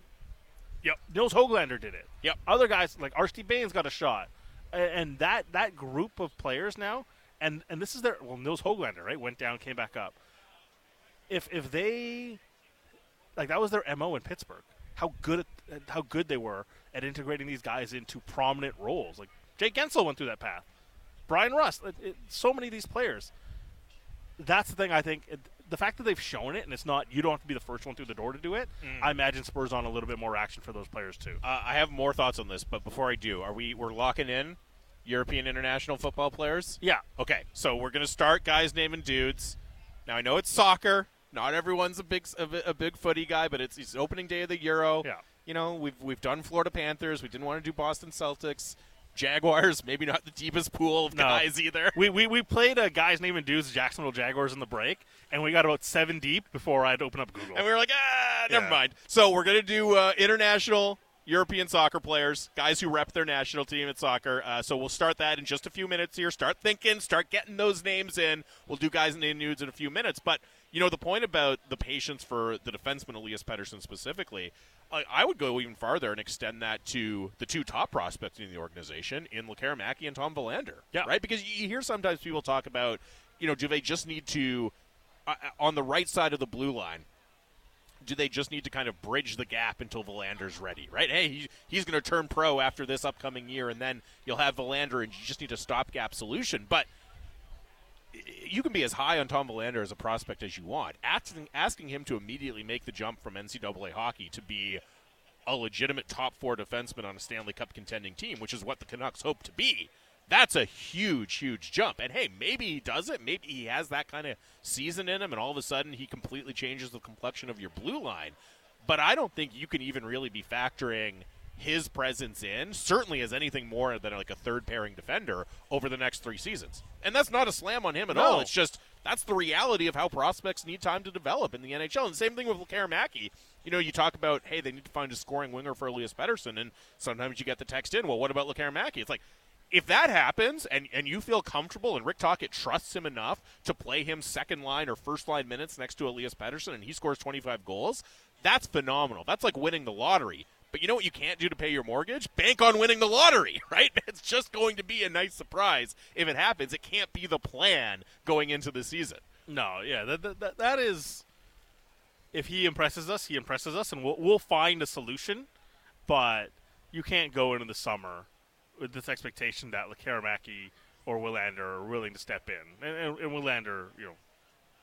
Nils Höglander did it. Yep. Other guys like Archie Bain's got a shot. And that group of players now, and this is Nils Höglander, right, went down, came back up. If they, that was their MO in Pittsburgh, how good they were at integrating these guys into prominent roles. Like Jake Gensel went through that path. Brian Rust, so many of these players. That's the thing, I think. The fact that they've shown it, and it's not, you don't have to be the first one through the door to do it, I imagine spurs on a little bit more action for those players, too. I have more thoughts on this, but before I do, we're locking in European international football players? Yeah. Okay, so we're going to start guys naming dudes. Now, I know it's soccer. Not everyone's a big footy guy, but it's opening day of the Euro. Yeah. We've done Florida Panthers. We didn't want to do Boston Celtics. Jaguars, maybe not the deepest pool of guys either. We played a guys naming dudes Jacksonville Jaguars in the break, and we got about 7 deep before I had to open up Google. And we were like, never mind. So we're going to do international European soccer players, guys who rep their national team at soccer. So we'll start that in just a few minutes here. Start thinking, start getting those names in. We'll do guys named nudes in a few minutes. But, the point about the patience for the defenseman Elias Pettersson specifically, I would go even farther and extend that to the two top prospects in the organization in Lekaramaki and Tom Verlander. Yeah. Right? Because you hear sometimes people talk about, do they just need to, on the right side of the blue line, do they just need to kind of bridge the gap until Verlander's ready, right? Hey, he's going to turn pro after this upcoming year, and then you'll have Verlander, and you just need a stopgap solution. But you can be as high on Tom Verlander as a prospect as you want. Asking him to immediately make the jump from NCAA hockey to be a legitimate top 4 defenseman on a Stanley Cup contending team, which is what the Canucks hope to be, that's a huge, huge jump. And, hey, maybe he does it. Maybe he has that kind of season in him, and all of a sudden he completely changes the complexion of your blue line. But I don't think you can even really be factoring his presence in, certainly as anything more than like a third-pairing defender over the next 3 seasons. And that's not a slam on him at all. It's just that's the reality of how prospects need time to develop in the NHL. And the same thing with Lekaramaki. You talk about, hey, they need to find a scoring winger for Elias Pettersson, and sometimes you get the text in, well, what about Lekaramaki? It's like, if that happens and you feel comfortable and Rick Tocchet trusts him enough to play him second-line or first-line minutes next to Elias Pettersson and he scores 25 goals, that's phenomenal. That's like winning the lottery. But you know what you can't do to pay your mortgage? Bank on winning the lottery, right? It's just going to be a nice surprise if it happens. It can't be the plan going into the season. No, yeah, that is. If he impresses us, and we'll find a solution. But you can't go into the summer with this expectation that Lekaramaki or Willander are willing to step in, and Willander,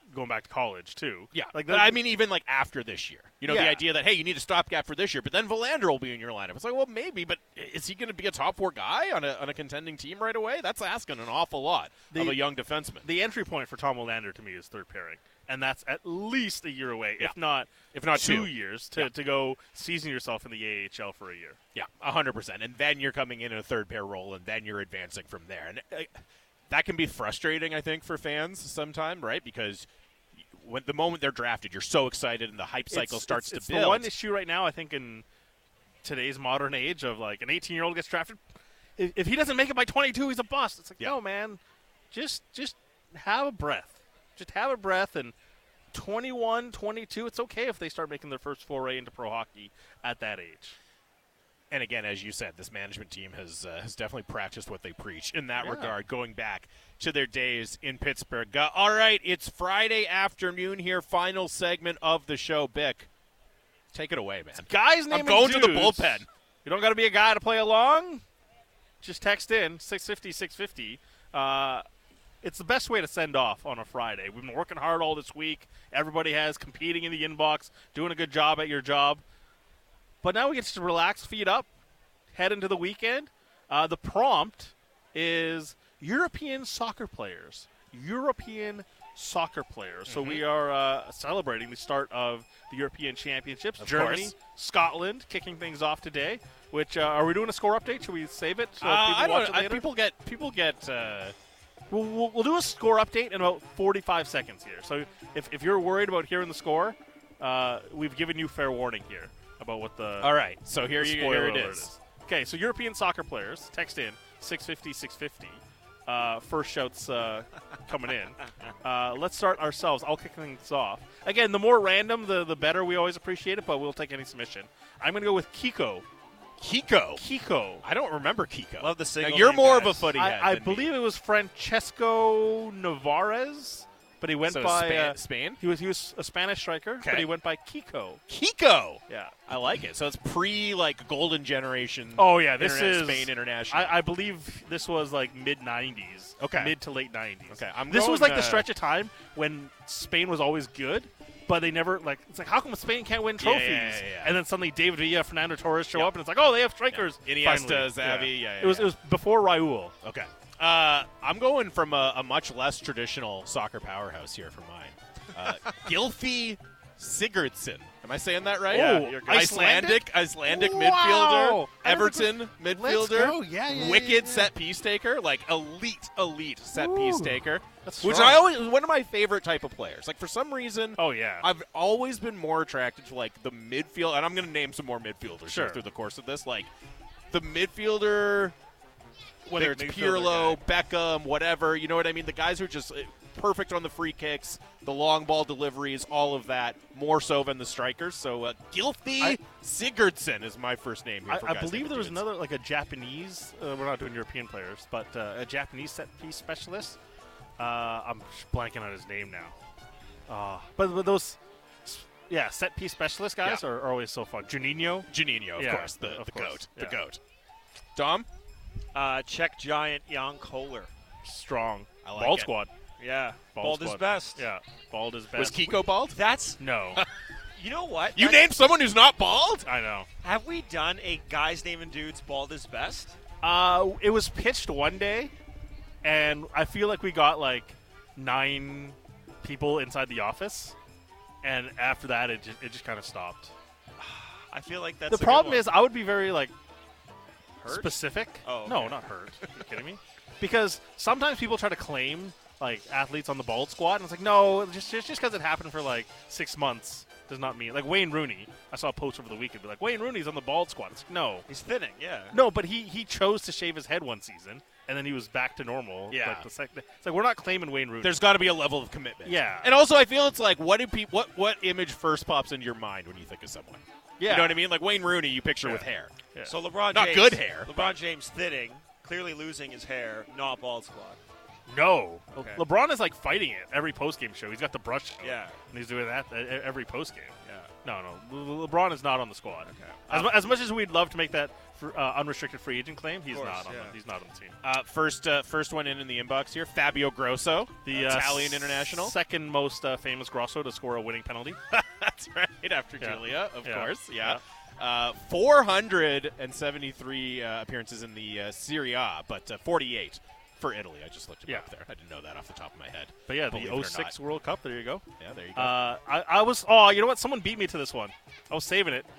going back to college too. Yeah, like but I mean, even like after this year, the Yeah. idea that hey, you need a stopgap for this year, but then Verlander will be in your lineup. It's like, well, maybe, but is he going to be a top 4 guy on a contending team right away? That's asking an awful lot of a young defenseman. the entry point for Tom Willander to me is third pairing, and that's at least a year away, Yeah. if not 2 2 years to go season yourself in the AHL for a year. Yeah, 100%. And then you're coming in a third pair role, and then you're advancing from there. And that can be frustrating, I think, for fans sometime, right? Because when the moment they're drafted, you're so excited, and the hype cycle starts it's to build. The one issue right now, I think, in today's modern age of like an 18-year-old gets drafted, if he doesn't make it by 22, he's a bust. It's like, no, man, just have a breath. Just have a breath, and 21, 22, it's okay if they start making their first foray into pro hockey at that age. And again, as you said, this management team has definitely practiced what they preach in that Yeah. regard, going back to their days in Pittsburgh. All right, it's Friday afternoon here, final segment of the show. Bick, take it away, man. Guys, name I'm going to the dudes. bullpen. You don't got to be a guy to play along. Just text in 650-650. It's the best way to send off on a Friday. We've been working hard all this week. Everybody has competing in the inbox, doing a good job at your job. But now we get to relax, feed up, head into the weekend. The prompt is European soccer players. European soccer players. So we are celebrating the start of the European Championships. Of Germany, course. Scotland kicking things off today. Which are we doing a score update? Should we save it? So I watch don't. it later? People get. We'll do a score update in about 45 seconds here. So if you're worried about hearing the score, we've given you fair warning here about what the All right, so the here spoiler it alert is. Okay, so European soccer players, text in 650-650. First shouts coming in. Let's start ourselves. I'll kick things off. Again, the more random, the better. We always appreciate it, but we'll take any submission. I'm going to go with Kiko. Kiko. I don't remember Kiko. Love the single Now, you're name more guys. of a footy head. I than believe me. it was Francesco Navarez, but he went So by Spain. He was a Spanish striker, Okay. but he went by Kiko. Kiko. Yeah. I like it. So it's pre golden generation. Oh yeah, this Internet- is Spain International. I believe this was like mid '90s. Okay. Mid to late '90s. Okay, This was going, like the stretch of time when Spain was always good, but they never it's like how come Spain can't win Yeah, trophies? yeah. And then suddenly David Villa, Fernando Torres show Yep. up, and it's like, oh, they have strikers. Iniesta, finally. Xavi, yeah, It was yeah. it was before Raul. Okay. I'm going from a much less traditional soccer powerhouse here for mine. Gylfi Sigurdsson. Am I saying that right? Oh, You're Icelandic? Icelandic Wow. midfielder. I never Everton midfielder. Let's go. Yeah, Wicked yeah. set piece taker. Like elite set piece Ooh. taker. That's Which strong. I always one of my favorite type of players. Like for some reason, Oh yeah. I've always been more attracted to like the midfield, and I'm going to name some more midfielders Sure. here through the course of this. Like the midfielder, whether Big it's midfielder Pirlo, Beckham, whatever, you know what I mean? The guys who are just perfect on the free kicks, the long ball deliveries, all of that, more so than the strikers. So Gylfi Sigurdsson is my first name here. For I guys believe named there was dudes. another, like a Japanese. We're not doing European players, but a Japanese set piece specialist. I'm blanking on his name now. But those, set piece specialist guys Yeah. are always so fun. Juninho. Juninho, of Yeah, course, the of goat, course, the yeah. goat. Dom, Czech giant Jan Kohler. Strong. I like Bald it. squad. Yeah. Bald is squad. best. Yeah. Bald is best. was Kiko bald? That's No. you know what? You That's- named someone who's not bald? I know. Have we done a guys naming dudes bald is best? It was pitched one day, and I feel like we got like 9 people inside the office, and after that, it just kind of stopped. I feel like that's The a good problem one. is, I would be very like Hurt? specific. Oh, okay. No, not hurt. Are you kidding me? Because sometimes people try to claim like athletes on the bald squad, and it's like, no, just because it happened for like 6 months does not mean like Wayne Rooney. I saw a post over the weekend, be like, Wayne Rooney's on the bald squad. It's like, no, he's thinning. Yeah. no, but he chose to shave his head one season, and then he was back to normal. Yeah. like, it's like we're not claiming Wayne Rooney. There's got to be a level of commitment. Yeah. And also, I feel it's like, what do people? What image first pops into your mind when you think of someone? yeah, You know what I mean? Like Wayne Rooney, you picture Yeah. with hair. Yeah. So LeBron Not James, good hair, LeBron James thinning, clearly losing his hair, not bald squad. No. Okay. LeBron is like fighting it every postgame show. He's got the brush out, Yeah. and he's doing that every postgame. Yeah. No. LeBron is not on the squad. Okay. As much as we'd love to make that unrestricted free agent claim, he's course, not on. yeah. He's not on the team. First one in the inbox here. Fabio Grosso, The Italian international. second most famous Grosso to score a winning penalty. That's right, after Yeah. Julia, of Yeah. course. Yeah. 473 appearances in the Serie A, but 48 for Italy. I just looked it Yeah. up there. I didn't know that off the top of my head. But yeah, Believe it the or 06 not. World Cup. There you go. Yeah, there you go. I was. Oh, you know what? Someone beat me to this one. I was saving it.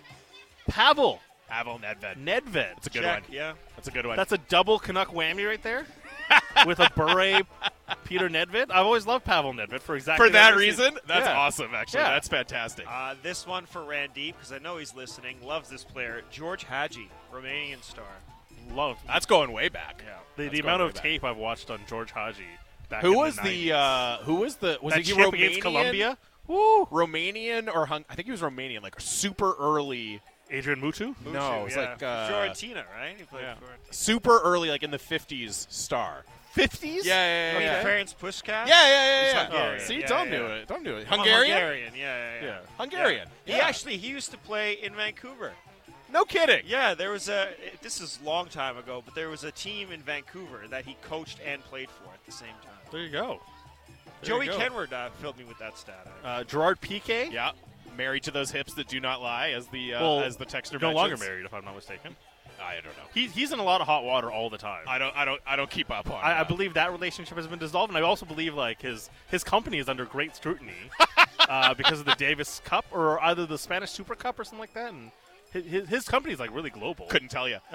Pavel Pavel Nedved. Nedved. That's a good Check, one. yeah. That's a good one. That's a double Canuck whammy right there. With a beret Peter Nedved. I've always loved Pavel Nedved for exactly for that reason. reason. That's Yeah. awesome. Actually, Yeah. that's fantastic. This one for Randeep, because I know he's listening. Loves this player. George Hadji, Romanian star. Love That's going way back. Yeah. the That's amount going of way back. tape I've watched on George Hadji. Back Who in was the the 90s. was that he chip Romanian? against Colombia? Woo! Romanian or I think he was Romanian, like super early. Adrian Mutu. No, it's like Fiorentina, right? He played yeah. Fiorentina. super early, like in the 50s star. 50s? Yeah, yeah. Ferenc Puskás? Yeah. He's Hungarian. See, Yeah, don't yeah. do it. Don't do it. Oh, Hungarian? Yeah. Hungarian. Yeah. He used to play in Vancouver. No kidding. Yeah, there was this is a long time ago, but there was a team in Vancouver that he coached and played for at the same time. There you go. Joey Kenward filled me with that stat. Gerard Piqué. Yeah. Married to those hips that do not lie, as the texter no longer mentions. married, if I'm not mistaken. I don't know. He's in a lot of hot water all the time. I don't keep up on. I believe that relationship has been dissolved, and I also believe like his company is under great scrutiny because of the Davis Cup or either the Spanish Super Cup or something like that. And his company is like really global. couldn't tell you.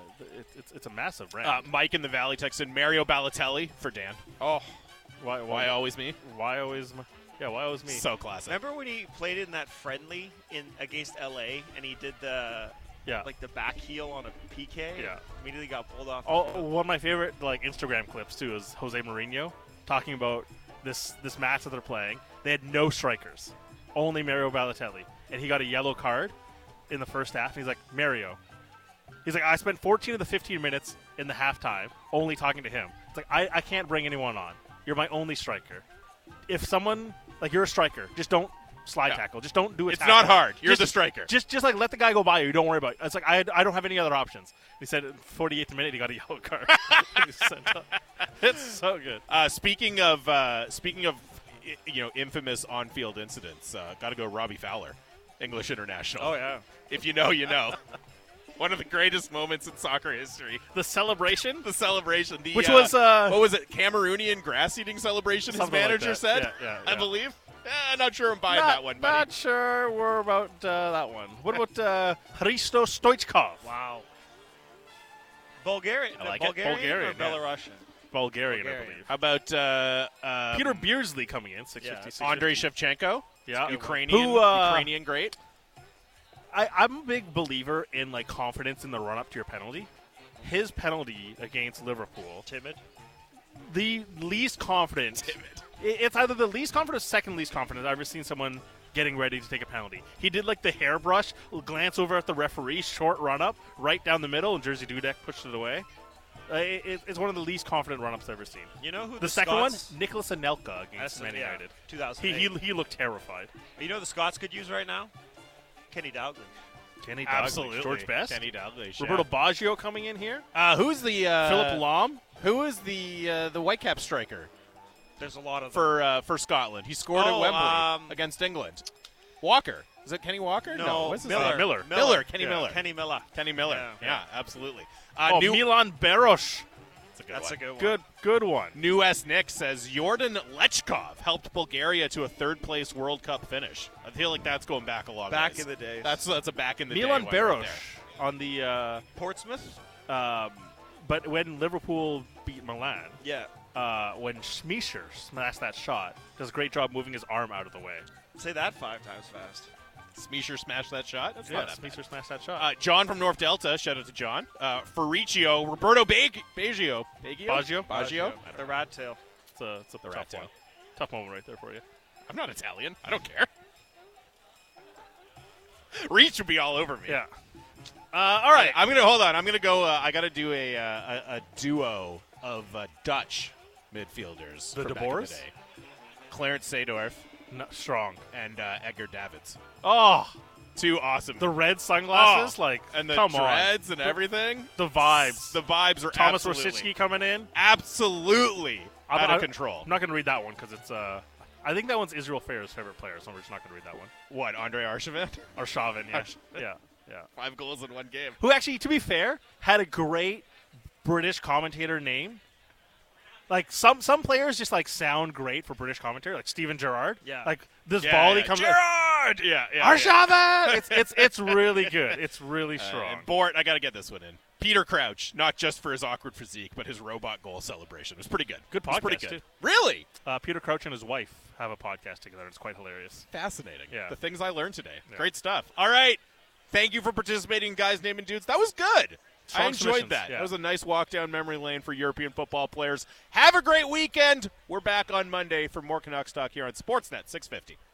It's a massive brand. Mike in the Valley texted Mario Balotelli for Dan. Oh, Why always me? Why always me? So classic. remember when he played in that friendly against LA and he did the the back heel on a PK? Yeah. Immediately got pulled off. One of my favorite like Instagram clips too is Jose Mourinho talking about this match that they're playing. They had no strikers, only Mario Balotelli, and he got a yellow card in the first half. And he's like, Mario. He's like, I spent 14 of the 15 minutes in the halftime only talking to him. It's like I can't bring anyone on. You're my only striker. If someone like you're a striker, just don't slide tackle. Just don't do it. It's not hard. You're the striker. Just like let the guy go by you. Don't worry about it. It's like I don't have any other options. He said in 48th minute he got a yellow card. He sent up. It's so good. Speaking of infamous on-field incidents, got to go Robbie Fowler, English international. Oh yeah. If you know, you know. One of the greatest moments in soccer history. The celebration, The celebration. which was what was it? Cameroonian grass-eating celebration, his Something like manager that. said? Yeah. I believe. Not sure I'm buying that one, buddy. Not sure we're about that one. What about Hristo Stoichkov? Wow. Bulgarian. I like it. Bulgarian Bulgarian, or yeah. Belarusian? Bulgarian, I Bulgarian. believe. How about Peter Beardsley coming in, 650. Andrei Shevchenko? Yeah. Ukrainian, Who, Ukrainian great. I'm a big believer in like confidence in the run up to your penalty. His penalty against Liverpool, Timid. the least confident. It's either the least confident or second least confident I've ever seen someone getting ready to take a penalty. He did like the hairbrush, glance over at the referee, short run up, right down the middle, and Jerzy Dudek pushed it away. It's one of the least confident run ups I've ever seen. You know who The second Scots, one, Nicholas Anelka against Man yeah, United. 2008. He looked terrified. You know who the Scots could use right now? Kenny Dalglish. Kenny Absolutely. Dalglish, George Best, Kenny Dalglish. Roberto Baggio coming in here, Who's the Philip Lahm. Who is the Whitecap striker There's a lot of them. for Scotland? He scored at Oh, Wembley against England. Walker. Is it Kenny Walker? No, What's his Miller. name? Miller. Miller. Kenny Yeah. Miller. Kenny Miller. Kenny Miller. Yeah. Yeah, absolutely. Milan Berosh. That's a good one. Good one. New S. Nick says Jordan Lechkov helped Bulgaria to a third-place World Cup finish. I feel like that's going back a long Back ways. in the days. That's a back in the Milan day. one right Berosh there. on the Portsmouth? but when Liverpool beat Milan, Yeah. when Schmeischer smashed that shot, does a great job moving his arm out of the way. Say that 5 times fast. Smeesher smashed that shot. That's Yeah, not that bad. Schmeischer smashed that shot. John from North Delta, shout out to John. Ferriccio, Roberto Baggio. Baggio? The rat tail. It's a The tough rat tail. one. Tough moment right there for you. I'm not Italian. I don't care. Reach would be all over me. Yeah. All right. I'm gonna hold on. I'm gonna go. I gotta do a duo of Dutch midfielders. The from De back in Boers? day. Clarence Seedorf No, strong. and Edgar Davids. Oh, Two awesome. the red sunglasses, and the come dreads on. and everything. The vibes. The vibes are Thomas absolutely, Rosicky coming in. absolutely out of I'm control. I'm not going to read that one because it's I think that one's Israel Fair's favorite player, so we're just not going to read that one. What, Andre Arshavin? Or Shavin, yeah. yeah. 5 goals in one game. Who actually, to be fair, had a great British commentator name. Like some players just like sound great for British commentary, like Steven Gerrard. Yeah. Like this volley comes. Gerrard! Yeah. Arshavin! It's really good. It's really strong. And Bort, I got to get this one in. Peter Crouch, not just for his awkward physique, but his robot goal celebration. It was pretty good. Good It was pretty podcast, good. too. Really? Peter Crouch and his wife have a podcast together. It's quite hilarious. Fascinating. Yeah. The things I learned today. Yeah. Great stuff. All right. Thank you for participating in Guys Naming Dudes. That was good. Strong I enjoyed submissions, that. yeah. That was a nice walk down memory lane for European football players. Have a great weekend. We're back on Monday for more Canucks talk here on Sportsnet 650.